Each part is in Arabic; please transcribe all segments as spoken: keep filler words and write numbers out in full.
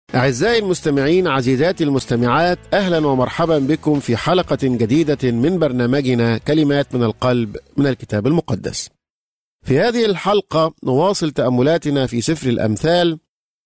أعزائي المستمعين، عزيزاتي المستمعات، أهلا ومرحبا بكم في حلقة جديدة من برنامجنا كلمات من القلب من الكتاب المقدس. في هذه الحلقة نواصل تأملاتنا في سفر الأمثال،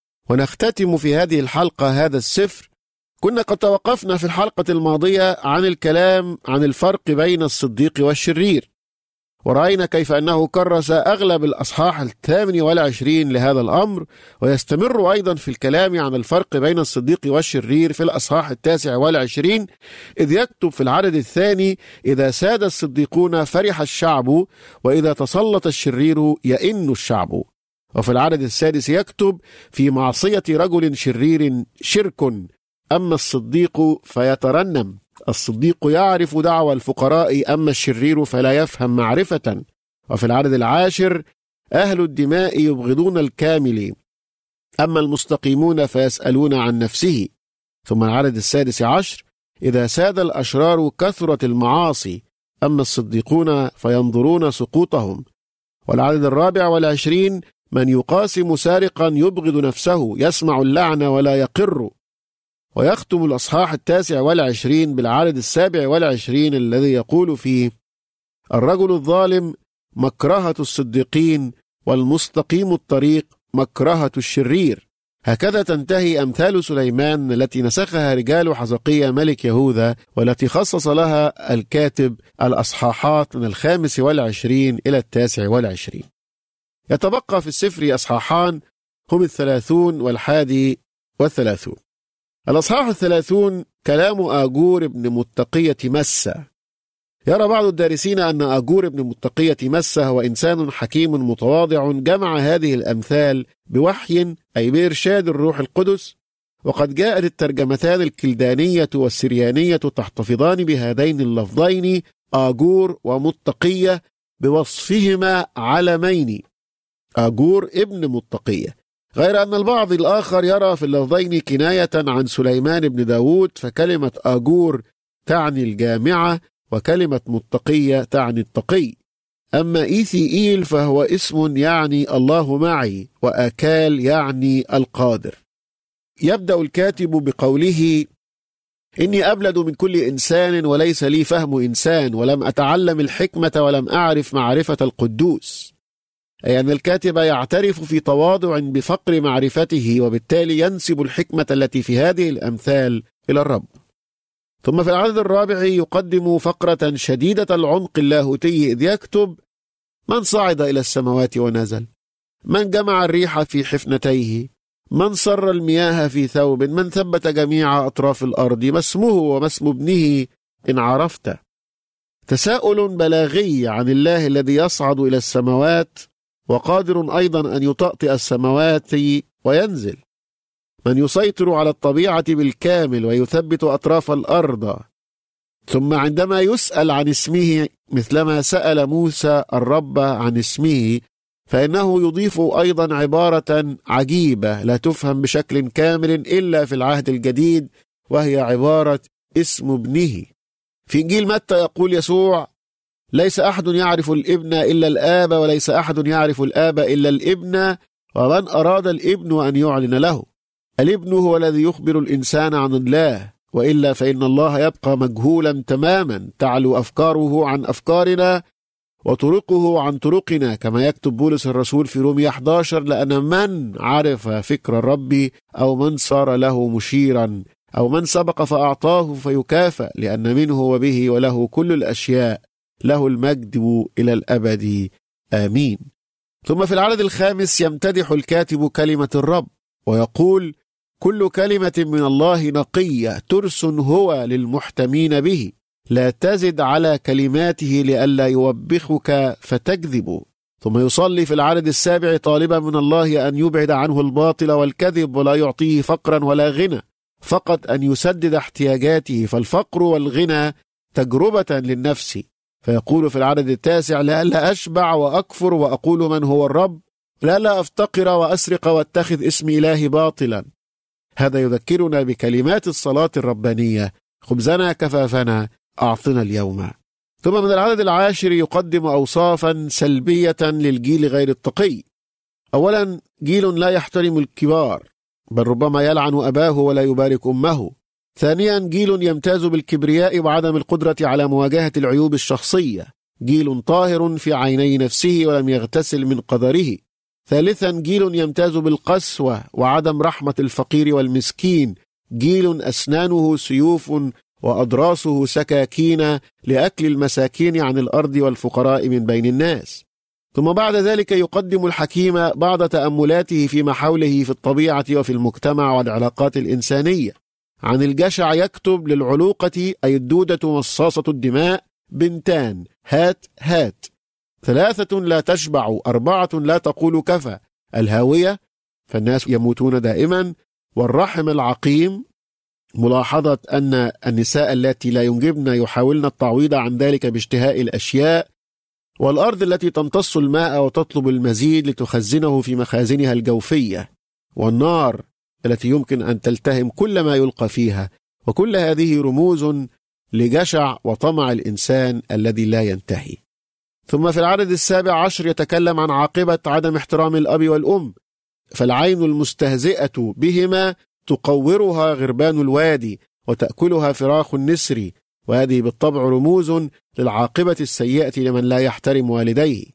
ونختتم في هذه الحلقة هذا السفر. كنا قد توقفنا في الحلقة الماضية عن الكلام عن الفرق بين الصديق والشرير، ورأينا كيف أنه كرس أغلب الأصحاح الثامن والعشرين لهذا الأمر، ويستمر أيضا في الكلام عن الفرق بين الصديق والشرير في الأصحاح التاسع والعشرين، إذ يكتب في العدد الثاني: إذا ساد الصديقون فرح الشعب، وإذا تسلط الشرير يئن الشعب. وفي العدد السادس يكتب: في معصية رجل شرير شرك، أما الصديق فيترنم. الصديق يعرف دعوى الفقراء، أما الشرير فلا يفهم معرفة. وفي العدد العاشر: أهل الدماء يبغضون الكامل، أما المستقيمون فيسألون عن نفسه. ثم العدد السادس عشر: إذا ساد الأشرار كثرت المعاصي، أما الصديقون فينظرون سقوطهم. والعدد الرابع والعشرين: من يقاسم سارقا يبغض نفسه، يسمع اللعنة ولا يقر. ويختم الأصحاح التاسع والعشرين بالعدد السابع والعشرين الذي يقول فيه: الرجل الظالم مكرهة الصديقين، والمستقيم الطريق مكرهة الشرير. هكذا تنتهي أمثال سليمان التي نسخها رجال حزقية ملك يهوذا، والتي خصص لها الكاتب الأصحاحات من الخامس والعشرين إلى التاسع والعشرين. يتبقى في السفر أصحاحان هم الثلاثون والحادي والثلاثون. الأصحاح الثلاثون كلام آجور ابن متقية مسة. يرى بعض الدارسين أن آجور ابن متقية مسة هو إنسان حكيم متواضع جمع هذه الأمثال بوحي، أي بإرشاد الروح القدس. وقد جاءت الترجمتان الكلدانية والسريانية تحتفظان بهذين اللفظين آجور ومتقية بوصفهما علمين: آجور ابن متقية. غير أن البعض الآخر يرى في اللفظين كناية عن سليمان بن داود، فكلمة آجور تعني الجامعة، وكلمة متقية تعني التقي. أما إيثيئيل فهو اسم يعني الله معي، وآكال يعني القادر. يبدأ الكاتب بقوله: إني أبلد من كل إنسان، وليس لي فهم إنسان، ولم أتعلم الحكمة، ولم أعرف معرفة القدوس. أي أن الكاتب يعترف في تواضع بفقر معرفته، وبالتالي ينسب الحكمة التي في هذه الأمثال إلى الرب. ثم في العدد الرابع يقدم فقرة شديدة العمق اللاهوتي، إذ يكتب: من صعد إلى السماوات ونزل، من جمع الريح في حفنتيه، من صر المياه في ثوب، من ثبت جميع أطراف الأرض، ما اسمه وما اسم ابنه إن عرفت. تساؤل بلاغي عن الله الذي يصعد إلى السماوات، وقادر أيضا أن يطأطئ السماوات وينزل، من يسيطر على الطبيعة بالكامل ويثبت أطراف الأرض. ثم عندما يسأل عن اسمه مثلما سأل موسى الرب عن اسمه، فإنه يضيف أيضا عبارة عجيبة لا تفهم بشكل كامل إلا في العهد الجديد، وهي عبارة اسم ابنه. في إنجيل متى يقول يسوع: ليس أحد يعرف الابن إلا الآب، وليس أحد يعرف الآب إلا الابن، ومن أراد الابن أن يعلن له. الابن هو الذي يخبر الإنسان عن الله، وإلا فإن الله يبقى مجهولا تماما، تعلو أفكاره عن أفكارنا وطرقه عن طرقنا، كما يكتب بولس الرسول في رومية أحد عشر: لأن من عرف فكر الرب، أو من صار له مشيرا، أو من سبق فأعطاه فيكافأ، لأن منه وبه وله كل الأشياء، له المجد إلى الأبد، آمين. ثم في العدد الخامس يمتدح الكاتب كلمة الرب ويقول: كل كلمة من الله نقية، ترس هو للمحتمين به، لا تزد على كلماته لئلا يوبخك فتكذب. ثم يصلي في العدد السابع طالبا من الله أن يبعد عنه الباطل والكذب، ولا يعطيه فقرا ولا غنى، فقط أن يسدد احتياجاته، فالفقر والغنى تجربة للنفس. فيقول في العدد التاسع: لئلا أشبع وأكفر وأقول من هو الرب، لئلا أفتقر وأسرق واتخذ اسم إلهي باطلا. هذا يذكرنا بكلمات الصلاة الربانية: خبزنا كفافنا أعطنا اليوم. ثم من العدد العاشر يقدم أوصافا سلبية للجيل غير التقي. أولا، جيل لا يحترم الكبار، بل ربما يلعن أباه ولا يبارك أمه. ثانيا، جيل يمتاز بالكبرياء وعدم القدرة على مواجهة العيوب الشخصية، جيل طاهر في عيني نفسه ولم يغتسل من قدره. ثالثا، جيل يمتاز بالقسوة وعدم رحمة الفقير والمسكين، جيل أسنانه سيوف وأضراسه سكاكين لأكل المساكين عن الأرض والفقراء من بين الناس. ثم بعد ذلك يقدم الحكيم بعض تأملاته فيما حوله في الطبيعة وفي المجتمع والعلاقات الإنسانية. عن الجشع يكتب: للعلوقة أي الدودة مصاصة الدماء بنتان، هات هات، ثلاثة لا تشبع، أربعة لا تقول كفى، الهاوية فالناس يموتون دائما، والرحم العقيم، ملاحظة أن النساء التي لا ينجبن يحاولن التعويض عن ذلك باشتهاء الأشياء، والأرض التي تمتص الماء وتطلب المزيد لتخزنه في مخازنها الجوفية، والنار التي يمكن أن تلتهم كل ما يلقى فيها. وكل هذه رموز لجشع وطمع الإنسان الذي لا ينتهي. ثم في العدد السابع عشر يتكلم عن عاقبة عدم احترام الأب والأم، فالعين المستهزئة بهما تقورها غربان الوادي وتأكلها فراخ النسر، وهذه بالطبع رموز للعاقبة السيئة لمن لا يحترم والديه.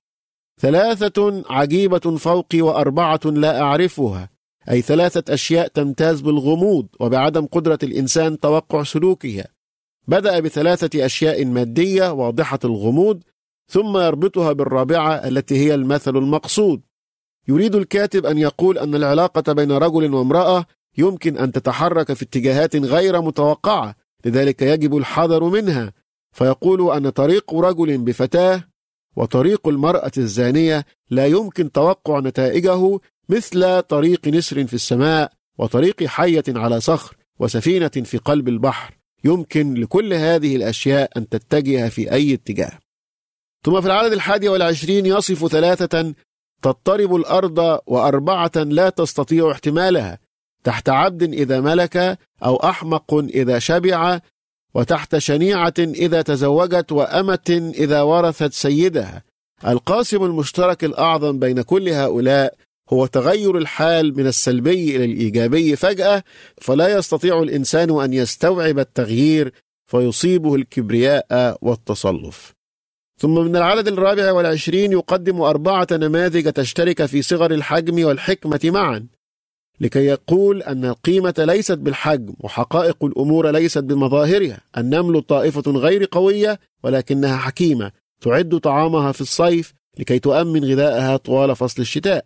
ثلاثة عجيبة فوقي وأربعة لا أعرفها، أي ثلاثة أشياء تمتاز بالغموض وبعدم قدرة الإنسان توقع سلوكها. بدأ بثلاثة أشياء مادية واضحة الغموض، ثم يربطها بالرابعة التي هي المثل المقصود. يريد الكاتب أن يقول أن العلاقة بين رجل وامرأة يمكن أن تتحرك في اتجاهات غير متوقعة، لذلك يجب الحذر منها. فيقول أن طريق رجل بفتاة وطريق المرأة الزانية لا يمكن توقع نتائجه مثل طريق نسر في السماء وطريق حية على صخر وسفينة في قلب البحر. يمكن لكل هذه الأشياء أن تتجه في أي اتجاه. ثم في العدد الحادي والعشرين يصف ثلاثة تضطرب الأرض وأربعة لا تستطيع احتمالها، تحت عبد إذا ملك، أو أحمق إذا شبع، وتحت شنيعة إذا تزوجت، وأمة إذا ورثت سيدها. القاسم المشترك الأعظم بين كل هؤلاء هو تغير الحال من السلبي إلى الإيجابي فجأة، فلا يستطيع الإنسان أن يستوعب التغيير فيصيبه الكبرياء والتصلف. ثم من العدد الرابع والعشرين يقدم أربعة نماذج تشترك في صغر الحجم والحكمة معا، لكي يقول أن القيمة ليست بالحجم وحقائق الأمور ليست بمظاهرها. النمل طائفة غير قوية ولكنها حكيمة، تعد طعامها في الصيف لكي تؤمن غذائها طوال فصل الشتاء.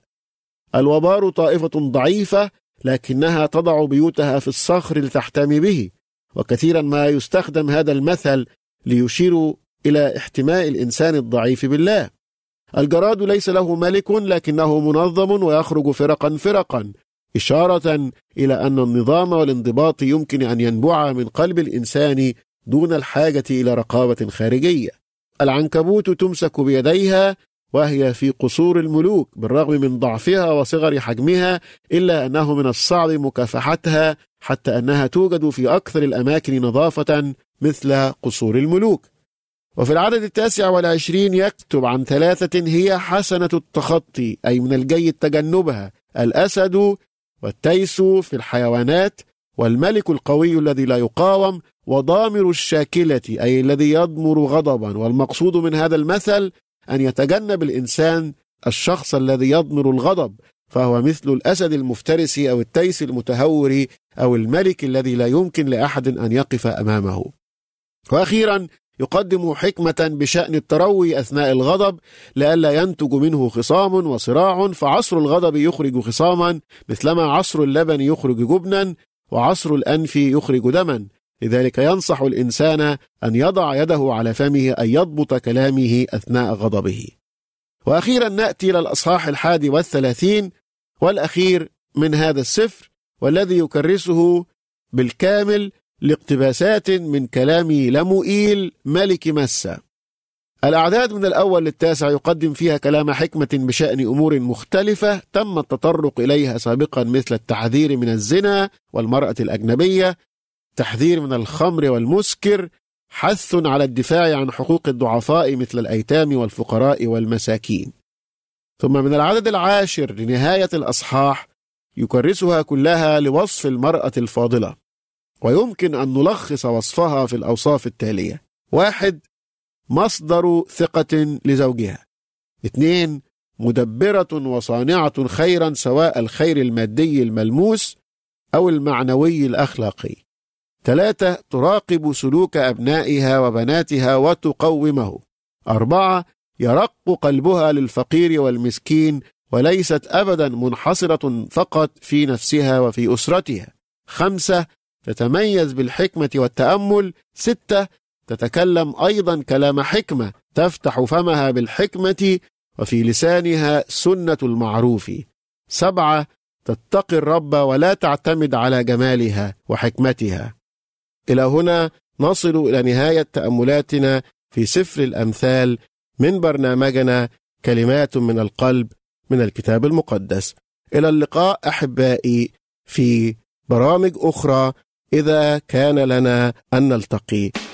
الوبار طائفة ضعيفة لكنها تضع بيوتها في الصخر لتحتمي به، وكثيرا ما يستخدم هذا المثل ليشير إلى احتماء الإنسان الضعيف بالله. الجراد ليس له ملك لكنه منظم ويخرج فرقا فرقا، إشارة إلى أن النظام والانضباط يمكن أن ينبع من قلب الإنسان دون الحاجة إلى رقابة خارجية. العنكبوت تمسك بيديها وهي في قصور الملوك بالرغم من ضعفها وصغر حجمها، إلا أنه من الصعب مكافحتها حتى أنها توجد في أكثر الأماكن نظافة مثل قصور الملوك. وفي العدد التاسع والعشرين يكتب عن ثلاثة هي حسنة التخطي، أي من الجيد تجنبها: الأسد والتيس في الحيوانات، والملك القوي الذي لا يقاوم، وضامر الشاكلة أي الذي يضمر غضبا. والمقصود من هذا المثل أن يتجنب الإنسان الشخص الذي يضمر الغضب، فهو مثل الأسد المفترس أو التيس المتهور أو الملك الذي لا يمكن لأحد أن يقف أمامه. وأخيرا يقدم حكمة بشأن التروي أثناء الغضب لئلا ينتج منه خصام وصراع، فعصر الغضب يخرج خصاما مثلما عصر اللبن يخرج جبنا وعصر الأنف يخرج دما. لذلك ينصح الإنسان أن يضع يده على فمه، أن يضبط كلامه أثناء غضبه. وأخيرا نأتي إلى الأصحاح الحادي والثلاثين والأخير من هذا السفر، والذي يكرسه بالكامل لاقتباسات من كلام لموئيل ملك مسة. الأعداد من الأول للتاسع يقدم فيها كلام حكمة بشأن أمور مختلفة تم التطرق إليها سابقا، مثل التحذير من الزنا والمرأة الأجنبية، تحذير من الخمر والمسكر، حث على الدفاع عن حقوق الضعفاء مثل الأيتام والفقراء والمساكين. ثم من العدد العاشر لنهاية الأصحاح يكرسها كلها لوصف المرأة الفاضلة، ويمكن أن نلخص وصفها في الأوصاف التالية: واحد، مصدر ثقة لزوجها. اثنين، مدبرة وصانعة خيرا، سواء الخير المادي الملموس أو المعنوي الأخلاقي. ثلاثة، تراقب سلوك أبنائها وبناتها وتقومه. أربعة، يرق قلبها للفقير والمسكين، وليست أبدا منحصرة فقط في نفسها وفي أسرتها. خمسة، تتميز بالحكمة والتأمل. ستة، تتكلم أيضا كلام حكمة، تفتح فمها بالحكمة وفي لسانها سنة المعروف. سبعة، تتقي الرب ولا تعتمد على جمالها وحكمتها. إلى هنا نصل إلى نهاية تأملاتنا في سفر الأمثال من برنامجنا كلمات من القلب من الكتاب المقدس. إلى اللقاء أحبائي في برامج أخرى إذا كان لنا أن نلتقي.